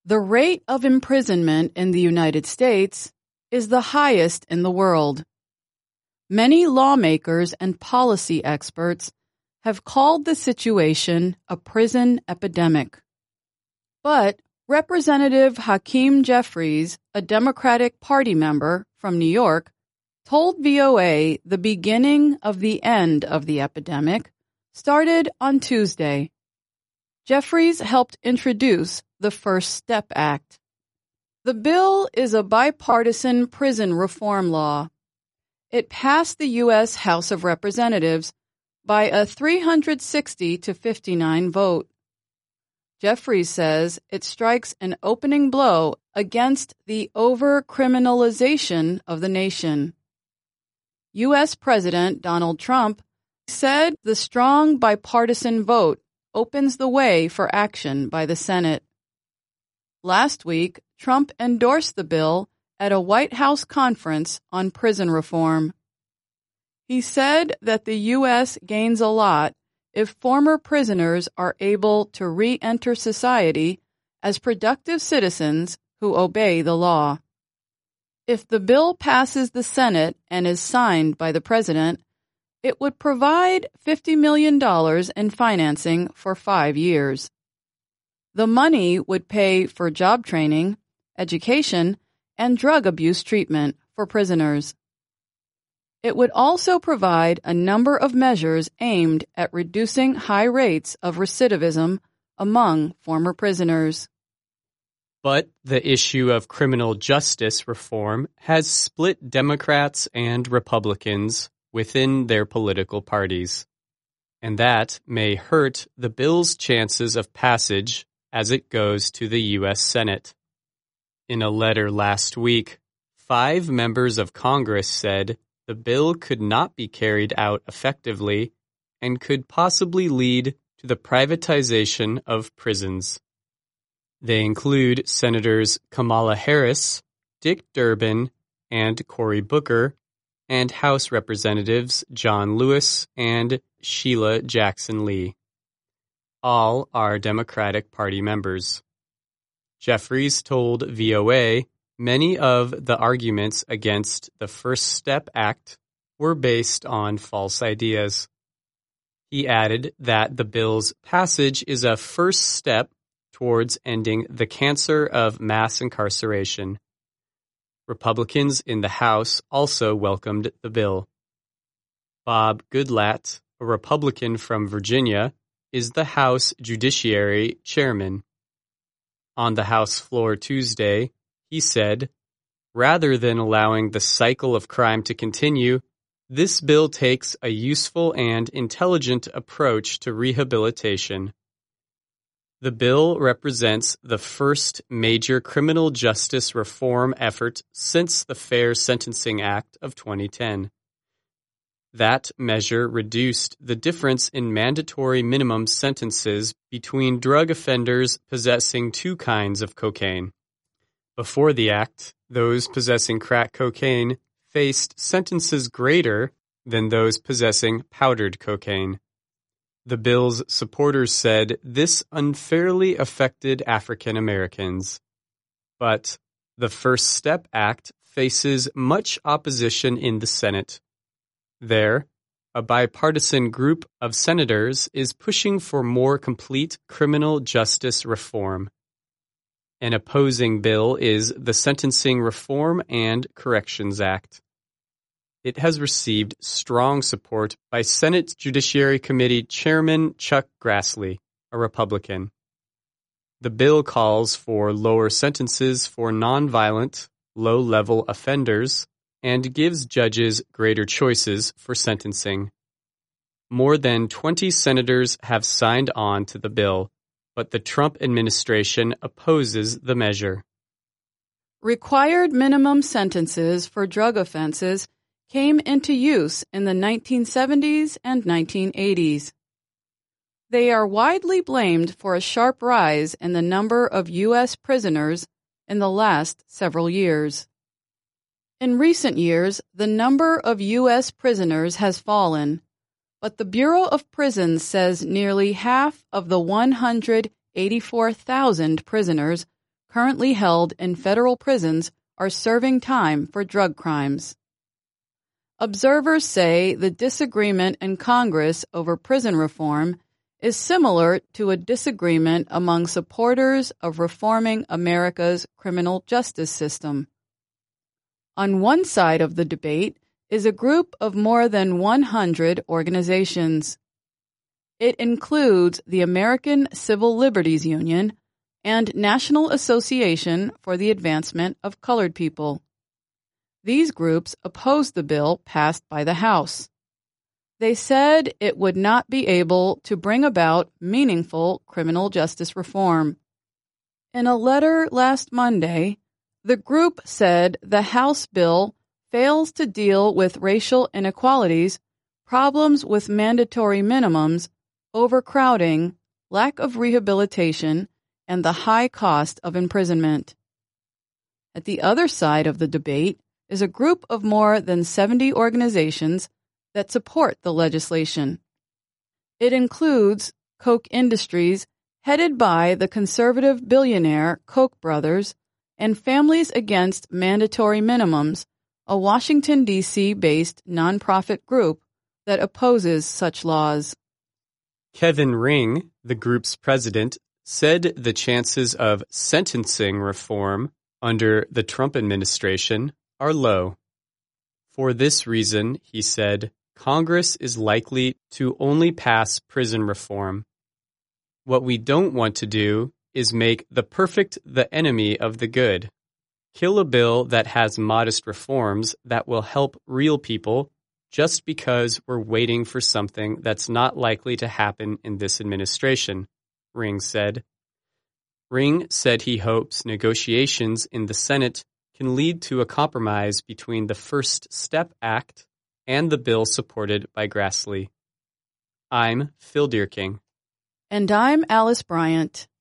The rate of imprisonment in the United States is the highest in the world. Many lawmakers and policy experts have called the situation a prison epidemic. But Representative Hakeem Jeffries, a Democratic Party member from New York, told VOA the beginning of the end of the epidemic started on Tuesday. Jeffries helped introduce the First Step Act. The bill is a bipartisan prison reform law. It passed the U.S. House of Representatives by a 360 to 59 vote. Jeffries says it strikes an opening blow against the over-criminalization of the nation. U.S. President Donald Trump said the strong bipartisan vote opens the way for action by the Senate. Last week, Trump endorsed the bill at a White House conference on prison reform. He said that the U.S. gains a lot if former prisoners are able to re-enter society as productive citizens who obey the law. If the bill passes the Senate and is signed by the president, it would provide $50 million in financing for 5 years. The money would pay for job training, education, and drug abuse treatment for prisoners. It would also provide a number of measures aimed at reducing high rates of recidivism among former prisoners. But the issue of criminal justice reform has split Democrats and Republicans within their political parties, and that may hurt the bill's chances of passage as it goes to the U.S. Senate. In a letter last week, 5 members of Congress said the bill could not be carried out effectively and could possibly lead to the privatization of prisons. They include Senators Kamala Harris, Dick Durbin, and Cory Booker, and House Representatives John Lewis and Sheila Jackson Lee. All are Democratic Party members. Jeffries told VOA many of the arguments against the First Step Act were based on false ideas. He added that the bill's passage is a first step towards ending the cancer of mass incarceration. Republicans in the House also welcomed the bill. Bob Goodlatte, a Republican from Virginia, is the House Judiciary Chairman. On the House floor Tuesday, he said, "Rather than allowing the cycle of crime to continue, this bill takes a useful and intelligent approach to rehabilitation." The bill represents the first major criminal justice reform effort since the Fair Sentencing Act of 2010. That measure reduced the difference in mandatory minimum sentences between drug offenders possessing 2 kinds of cocaine. Before the act, those possessing crack cocaine faced sentences greater than those possessing powdered cocaine. The bill's supporters said this unfairly affected African Americans. But the First Step Act faces much opposition in the Senate. There, a bipartisan group of senators is pushing for more complete criminal justice reform. An opposing bill is the Sentencing Reform and Corrections Act. It has received strong support by Senate Judiciary Committee Chairman Chuck Grassley, a Republican. The bill calls for lower sentences for nonviolent, low-level offenders and gives judges greater choices for sentencing. More than 20 senators have signed on to the bill, but the Trump administration opposes the measure. Required minimum sentences for drug offenses came into use in the 1970s and 1980s. They are widely blamed for a sharp rise in the number of U.S. prisoners in the last several years. In recent years, the number of U.S. prisoners has fallen, but the Bureau of Prisons says nearly half of the 184,000 prisoners currently held in federal prisons are serving time for drug crimes. Observers say the disagreement in Congress over prison reform is similar to a disagreement among supporters of reforming America's criminal justice system. On one side of the debate is a group of more than 100 organizations. It includes the American Civil Liberties Union and National Association for the Advancement of Colored People. These groups opposed the bill passed by the House. They said it would not be able to bring about meaningful criminal justice reform. In a letter last Monday, the group said the House bill fails to deal with racial inequalities, problems with mandatory minimums, overcrowding, lack of rehabilitation, and the high cost of imprisonment. At the other side of the debate is a group of more than 70 organizations that support the legislation. It includes Koch Industries, headed by the conservative billionaire Koch brothers, and Families Against Mandatory Minimums, a Washington, D.C.-based nonprofit group that opposes such laws. Kevin Ring, the group's president, said the chances of sentencing reform under the Trump administration are low. For this reason, he said, Congress is likely to only pass prison reform. What we don't want to do is make the perfect the enemy of the good. Kill a bill that has modest reforms that will help real people just because we're waiting for something that's not likely to happen in this administration, Ring said. Ring said he hopes negotiations in the Senate can lead to a compromise between the First Step Act and the bill supported by Grassley. I'm Phil Deerking. And I'm Alice Bryant.